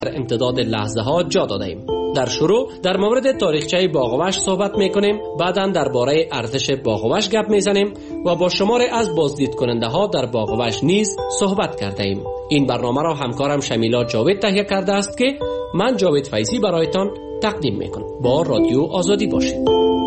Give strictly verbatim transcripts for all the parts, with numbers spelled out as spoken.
در امتداد لحظه ها جا داده ایم. در شروع در مورد تاریخچه باغ وحش صحبت میکنیم، بعداً درباره ارزش باغ وحش گپ میزنیم و با شماری از بازدید کننده ها در باغ وحش نیز صحبت کرده ایم. این برنامه را همکارم شمیلا جاوید تهیه کرده است که من جاوید فیضی برایتان تقدیم میکنم. با رادیو آزادی باشید.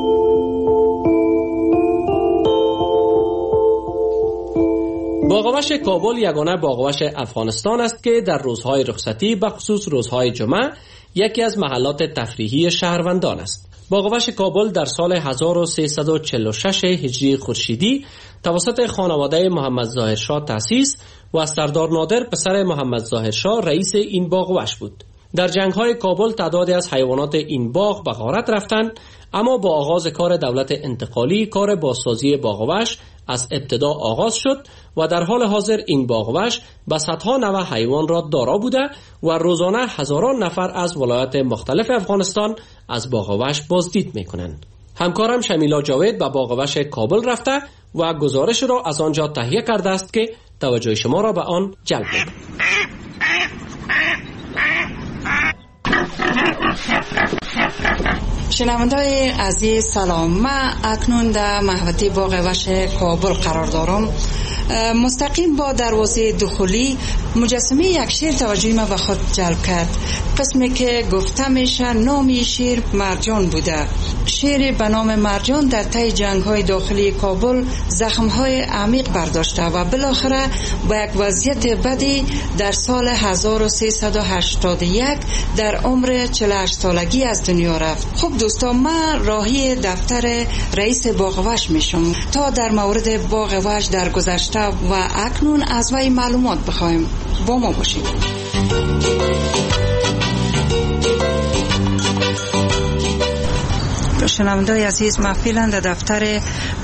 باغ وحش کابل یگانه باغ وحش افغانستان است که در روزهای رخصتی به خصوص روزهای جمعه یکی از محلات تفریحی شهروندان است. باغ وحش کابل در سال هزار و سیصد و چهل و شش هجری خورشیدی توسط خانواده محمد ظاهر شاه تأسیس و سردار نادر پسر محمد ظاهر شاه رئیس این باغ وحش بود. در جنگ‌های کابل تعدادی از حیوانات این باغ به غارت رفتند، اما با آغاز کار دولت انتقالی کار بازسازی باغ وحش از ابتدا آغاز شد و در حال حاضر این باغ وحش به صدها نوع حیوان را دارا بوده و روزانه هزاران نفر از ولایات مختلف افغانستان از باغ وحش بازدید میکنند. همکارم شمیلا جاوید به باغ وحش کابل رفته و گزارش را از آنجا تهیه کرده است که توجه شما را به آن جلب می‌کند. شنونده‌های عزیز سلام، من اکنون در محوطه باغ وحش کابل قرار دارم. مستقیم با دروازه دخولی مجسمه یک شیر توجه ما به خود جلب کرد. قسمی که گفته میشه نام شیر مرجان بوده. شیر به نام مرجان در طی جنگ‌های داخلی کابل زخم‌های عمیق برداشته و بالاخره با یک وضعیت بدی در سال هزار و سیصد و هشتاد و یک در عمر چهل و هشت سالگی از دنیا رفت. خب دوستان، من راهی دفتر رئیس باغ وحش میشم تا در مورد باغ وحش در گذشته و اکنون از وی معلومات بخوایم. با ما باشید. شنونده‌های عزیز، من فعلا در دفتر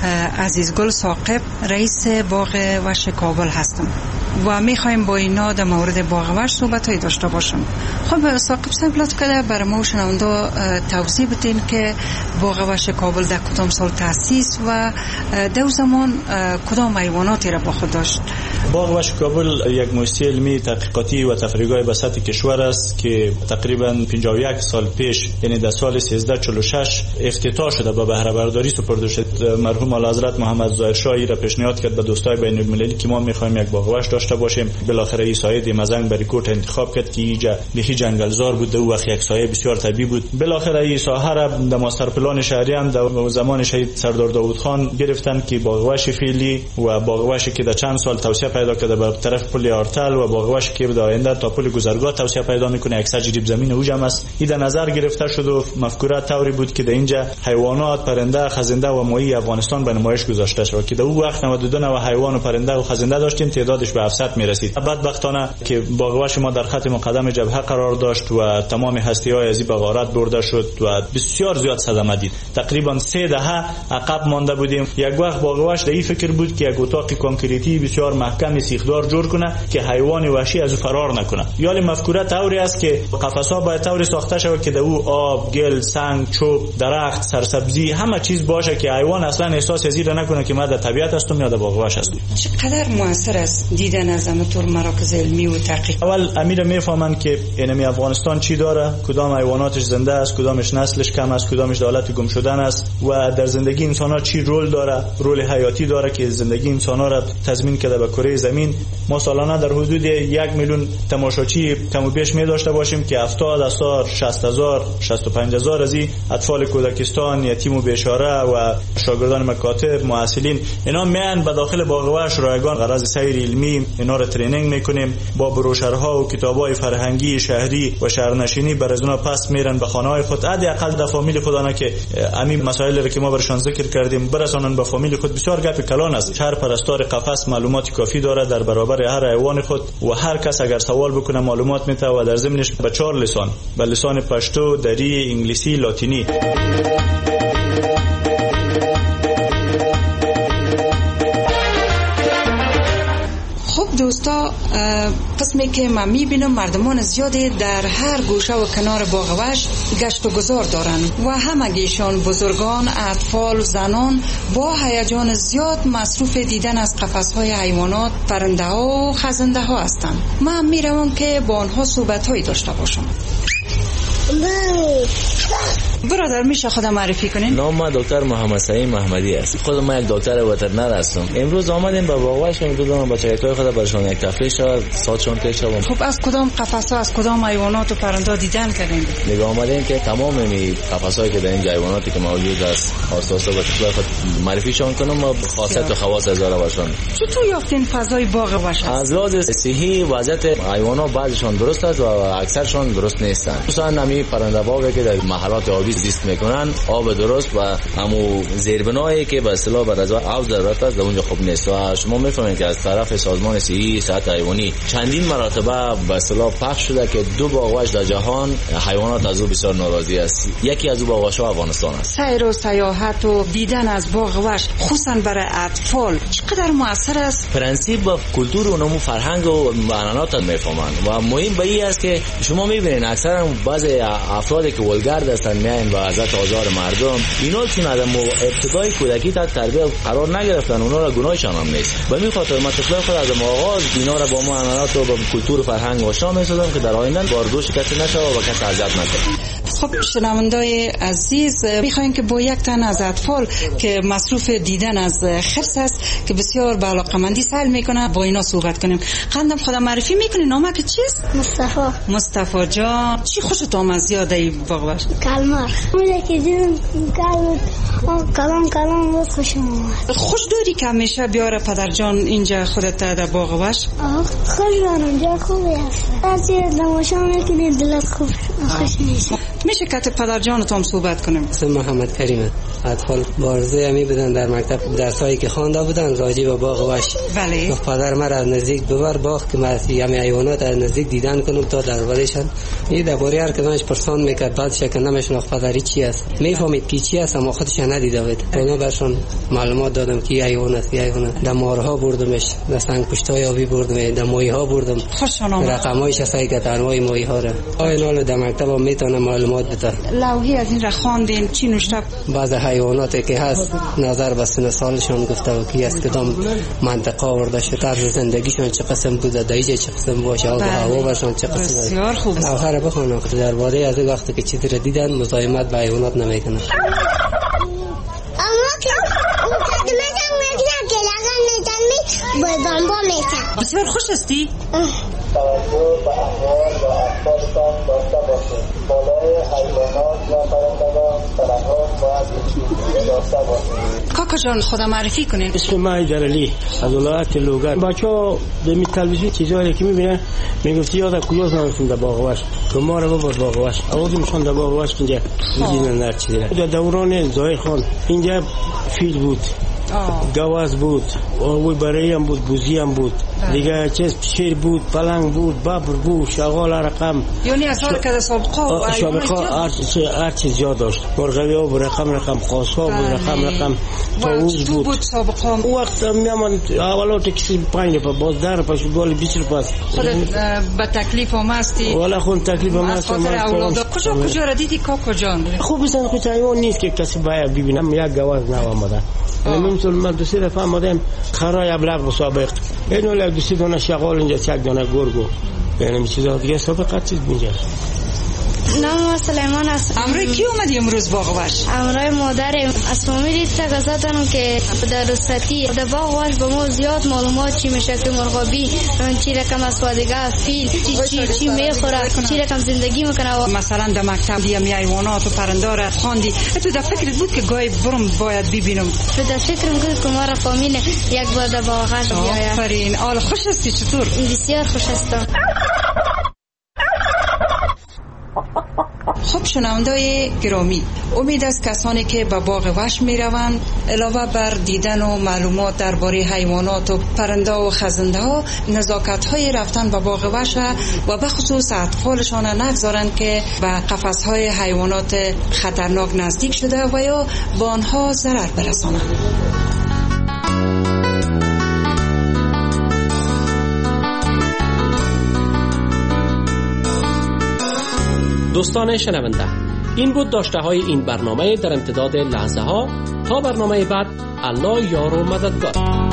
عزیزگل ثاقب رئیس باغ وحش کابل هستم و میخوایم با اینا در مورد باغ وحش صحبت‌هایی داشته باشم. خب ثاقب صاحب لطف کنید برای ما شنونده توضیح بدین که باغ وحش کابل در کدام سال تأسیس و در زمان کدام حیواناتی را با خود داشت؟ باغ وحش کابل یک مؤسسه علمی تحقیقاتی و تفریحگاه به سطح کشور است که تقریبا پنجاه و یک سال پیش، یعنی در سال سیزده چهل و شش افتتاح شده، با بهره برداری سپرده شد. مرحوم اعلیحضرت محمد ظاهر شاه را پیشنهاد کرد به دوستای بین المللی که ما می‌خوایم یک باغ وحش داشته باشیم. بالاخره این سایه دیمزنگ بریکوت انتخاب کرد که اینجا بخی جنگلزار بود و وقت یک سایه بسیار طبیعی بود. بالاخره این ساحه را در ماستر پلان شهری هم در زمان شهید سردار داوود خان گرفتن که باغ وحش فعلی و باغ وحشی که در چند سال توسعه پیدا کرده به طرف پل آرتل و باغ وحشی که در آینده تا پل گذرگاه توسعه پیدا میکنه صد جریب زمین اوجم است. این در نظر گرفته شد و مفکوره طوری بود که در اینجا حیوانات، پرنده، خزنده و ماهی افغانستان به نمایش گذاشته شد که در اون وقت نود و دو نوع حیوان و پرنده و خزنده داشتیم، تعدادش به هفتصد میرسید. بدبختانه که باغ وحش ما در خط مقدم جبهه قرار داشت و تمام هستی‌های از این به غارت برده شد و بسیار زیاد صدمه دید. تقریبا سه دهه عقب مانده بودیم. یک وقت باغ وحش در این فکر بود که یک اتاق کانکریتی بسیار محکم سیخدار جور کنه که حیوان وحشی از او فرار نکنه. یالی مفکوره طوری است که قفس‌ها باید طوری ساخته شود که در او آب، گل، سنگ، چوب، درخت، سرسبزی همه چیز باشه که حیوان اصلا احساس از این نکنه که ما در طبیعت هستم یا در باغ وحش هستم. چقدر موثر است دیدن از همطور مراکز علمی و تحقیق؟ اول امیر میفهمن که اینمی افغانستان چی داره، کدام حیواناتش زنده است، کدامش نسلش کم است، کدامش در حالت گم شدن است و در زندگی انسان‌ها چی رول داره، رول حیاتی داره که زندگی انسان‌ها را تضمین کرده به کره زمین. ما سالانه در حدود یک میلیون تماشاچی کم و بیش می داشته باشیم که هفتاد هزار، شصت هزار، شصت و پنج هزار از این اطفال کودکستان، یتیم و بیچاره و شاگردان مکاتب، محصلین، اینا میان به داخل باغ وحش رایگان غرض سیر علمی اینا را ترینینگ میکنیم. با بروشرها و کتابای فرهنگی شهری و شهرنشینی بر از اونا پس میرن به خانه‌های خود. حداقل در فامیل خودانه که همین مسائل را که ما برشان ذکر کردیم برسانن به فامیل خود. بسیار گپ کلان است. شهر پرستار قفس معلومات کافی داره در برابر هر حیوان خود و هر کس اگر سوال بکنه معلومات میده و در ضمنش به چهار لسان، به لسان پشتو، دری، انگلیسی، لاتینی. روستا قسمی که من میبینم مردمان زیادی در هر گوشه و کنار باغ وحش گشت و گذار دارن و همگیشان بزرگان، اطفال، زنان با هیجان زیاد مصروف دیدن از قفس‌های حیوانات، پرنده ها و خزنده ها هستند. من میروم که با آنها صحبت هایی داشته باشم. برادر میشه خودم معرفی کنین؟ نام ما دکتر محمد سعید محمدی است. خودم من یک دکتر وترنر هستم. امروز آمدیم به باغ وحش و دو بچه‌های خود برشون یک تفریح شد، ساعتشون تک شد. خب از کدام قفس‌ها از کدام حیوانات و پرنده دیدن کردین؟ دیگه آمدیم که تمام این قفس‌هایی که در این حیواناتی که موجود است آساسا به طور خود معرفیشون کنم و خاصیت و خواص از آن برشون. چطور یافتین فضای باغ وحش؟ از لحاظ صحی وضعیت حیوانات بعضیشون درست است و اکثرشون درست نیستند. مثلا نمی پرنده باغی که در محلات آبی زیست میکنن، آب درست و همو زیربنایی که به اصطلاح بر از آب ضرورت است در اونجا خوب نیست و شما میفهمید که از طرف سازمان صحی صحت حیوانی چندین مرتبه به اصطلاح پخش شده که دو باغ وحش در جهان حیوانات از او بسیار ناراضی است. یکی از او باغ وحش افغانستان است. سیر و سیاحت و دیدن از باغ وحش خصوصا برای اطفال چقدر مؤثر است؟ پرنسیپ و کلتور و نمو فرهنگ و عنعنات میفهمند و مهم به این است که شما میبینید اکثرا بعضی افرادی که ولگرد هستند میاین و حضرت آزار مردم، اینا چون از ابتدای کودکی تا تربیت قرار نگرفتن، اونا را گناهشان هم نیست. به همین خاطر من طفلای خود از آغاز اینا را با ما عنعنات و با کلتور و فرهنگ آشنا می‌سازم که در آینده باردوش کسی نشه و کسی اذیت نشه. خب شنوندای عزیز، میخواین که با یک تن از اطفال که مصروف دیدن از خرس است که بسیار به علاقه‌مندی سعی میکنه با اینا صحبت کنیم. خندم خودم معرفی میکنی، نامه که چیست؟ مصطفی. مصطفی جان، چی خوشت آمد زیاد ای باغ وحش؟ کلمر. مونه که دیدم کلام کلام بود خوشم آمد. خوش داری که همیشه بیاره پدر جان اینجا خودت در باغ وحش؟ خوش دارم، جا خوبی هست. هرچی تماشا میکنی دلت خوب خوش میشه. میشه که پدر جان تو هم صحبت کنیم؟ اسم محمد کریمه. اطفال بارزه همی بودن در مکتب درسایی که خوانده بودن راجع به باغ وحش. بله. پدر مرا از نزدیک ببر باغ که من یمی حیوانات از نزدیک دیدن کنم تا دربارهشان. این درباره هر کدامش پرسان میکرد، بعدش که نمیشناخت پدری چی است. میفهمید کی چی است اما خودش ندیده بود. اونا برشون معلومات دادم که حیوان است، حیوان. در مارها بردمش، در سنگ پشتای آبی بردم، در ماهی‌ها بردم. خوششون آمد. رقمایش هست که انواع ماهی‌ها را. آینال در مکتب میتونه معلومات بده. لوحی از این را خواندین چی نوشته؟ بعض حیواناتی که هست نظر به سن سالشون گفته و کی است کدام منطقه آورده شده، طرز زندگیشون چه قسم بوده، دایجه چه قسم باشه، آب و هوا برشون چه قسم. بسیار خوب. آخر بخونم درباره از وقتی که چیزی را دیدن مزاحمت به حیوانات نمیکنن. اما که مقدمتم میکنم که لگن میزنی با دنبا میکنم. بسیار خوش هستی؟ توجه به اموال و اطفالتان داشته باشید. بالای حیوانات و پرندگان تلفات باید داشته باشید. کاکا جان خدا معرفی کنین. اسم من ایدرعلی از ولایت لوگر. بچه ها در تلویزیون چیزهایی که میبینن میگفتی یاد کجاست نمیتون در باغ وحش که ما رو ببر باغ وحش آوردیمشان در باغ وحش اینجا میدینن هر چیزی. در دوران ظاهر خان اینجا فیل بود، گواز بود، آوی برایی هم بود، بوزی هم بود، دیگه چیز شیر بود، پلنگ بود، ببر بود، شغال رقم. یعنی از هر کده سابقه و سابقه هر چیز زیاد داشت. مرغوی ها بود، رقم رقم خاصا بود، رقم رقم طاووس بود. بود سابقه اون وقت میامد اولات کسی پنج روپا باز در روپا شد بالی بیست روپا. خودت به تکلیف هم هستی؟ والا خود تکلیف هم هست. کجا کجا را دیدی کاکا جان؟ خوب بسن خود حیوان نیست که کسی باید ببینم. یک گواز نو آمدن. من من دو سه دفعه آمدم خرای ابلغ مسابق. اینو لگ دو سه دونه شغال اینجا، یک دونه گرگو. یعنی چیزا دیگه سابقه چیز اینجا. نام سلیمان است. امروز کی اومدی امروز باغ وحش؟ امروز مادرم از فامیلی تگذاتن که در رستی در باغ وحش به ما زیاد معلومات چی میشه که مرغابی چی رقم اسوادگا فیل چی چی چی میخوره چی رقم زندگی میکنه. مثلا در مکتب دیم حیوانات و پرنده را خواندی، تو در فکرت بود که گاهی برم باید ببینم؟ تو در فکرم بود که ما را فامیل یک بار در باغ وحش بیاید. آفرین. حال خوش هستی؟ چطور؟ بسیار خوش هستم. خب شنوندای گرامی، امید است کسانی که به باغ وحش می روند علاوه بر دیدن و معلومات درباره حیوانات و پرنده و خزنده ها، نزاکت های رفتن به باغ وحش و به خصوص اطفالشان نگذارند که به قفس های حیوانات خطرناک نزدیک شده و یا با آنها ضرر برسانند. دوستان شنونده، این بود داشته های این برنامه در امتداد لحظه ها. تا برنامه بعد، الله یار و مددگار.